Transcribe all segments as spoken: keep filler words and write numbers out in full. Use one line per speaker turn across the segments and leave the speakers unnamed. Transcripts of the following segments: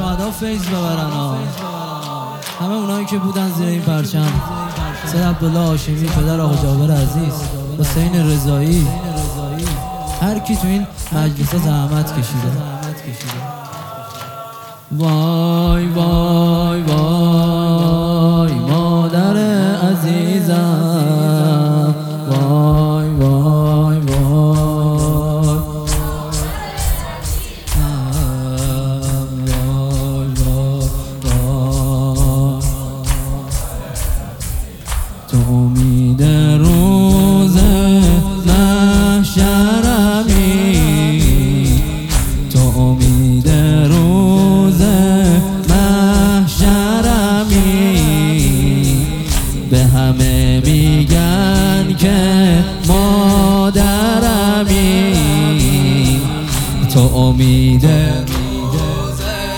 شهدا فیض ببرن ها. همه اونایی که بودن زیر این پرچم، سید عبدالله هاشمی، پدر آقا جابر عزیز، حسین رضایی، هر کی تو این مجلس زحمت کشیده. وای وای وای مادر عزیزم، وای وای وای تو امید روز محشرمی، تو امید روز محشرمی، به همه میگن که مادرمی، تو امید روز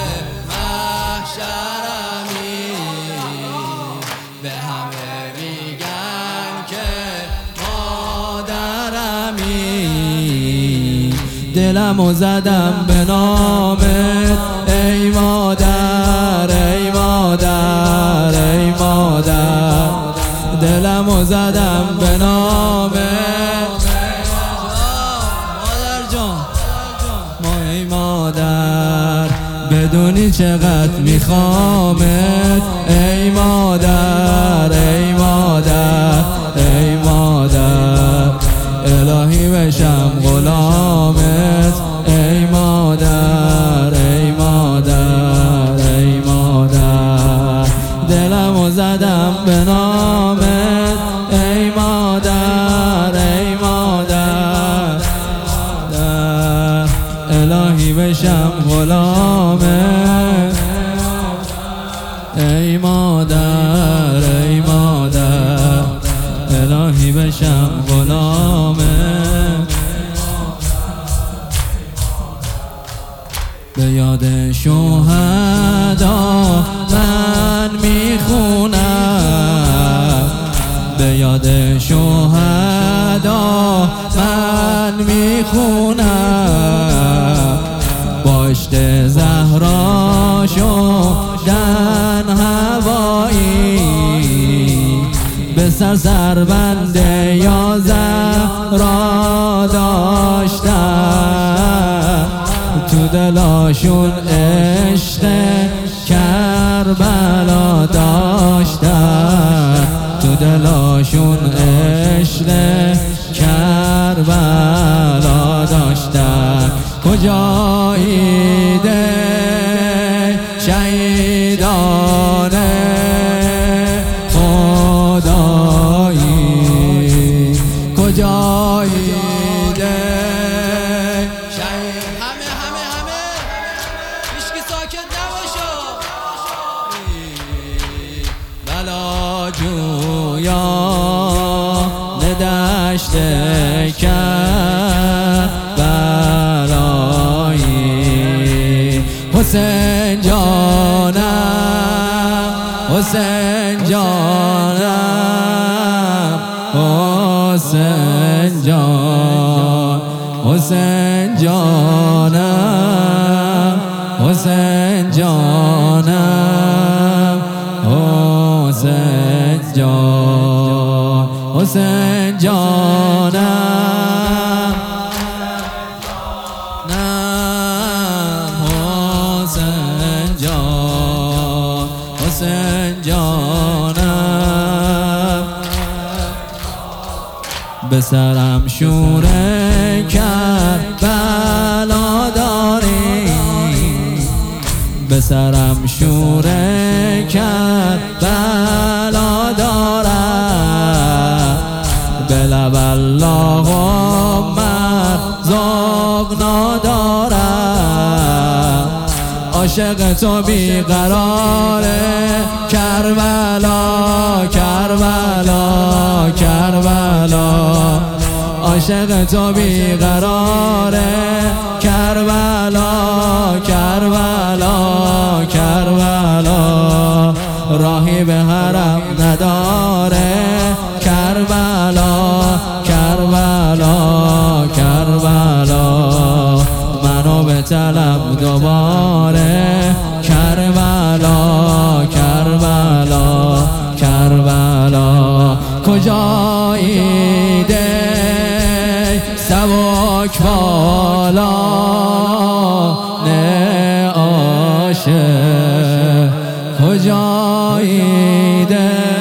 محشرمی، به همه میگن که مادرمی، دلمو زدم به نامت ای مادر، ای مادر، ای مادر، دلمو زدم به نامت مادر جان، ما ای مادر بدونی چقدر میخوامت ای مادر، ای مادر، ای مادر، الهی بشم غلامت ای مادر، ای مادر، ای مادر، دلمو زدم به نامت ای مادر، ای مادر، الهی بشم غلامت ای مادر، ای مادر، الهی بشم غلامت. به یاد شهدا من میخونم، به یاد شهدا من میخونم، باشت زهرا شدن هوایی، به سر سربند یا زهرا داشتن، تو دلاشون عشق کربلا داشتن، تو دلاشون عشق کربلا داشتن. کجایید شهیدان خدایی، کجایید شهید، همه همه همه هیچکی ساکت نباشو، بلا جویان دشت کربلایی، حسین جانم، حسین جانم، حسین جان، حسین جانم، حسین جانم، حسین جان، حسین جانم، نم حسین جان، حسین جانم، به سرم شوره کربلا داری، به سرم شوره کربلا دارم، به لب اللهم ارزقنا دارم، عاشق تو بیقراره کربلا، کربلا، کربلا، عاشق تو بیقراره کربلا، کربلا، کربلا، راهی به حرم نداره کربلا، کربلا، کربلا، منو به طلب دوباره کربلا. کجایی ده سبک بالا نه عاشق کجایی ده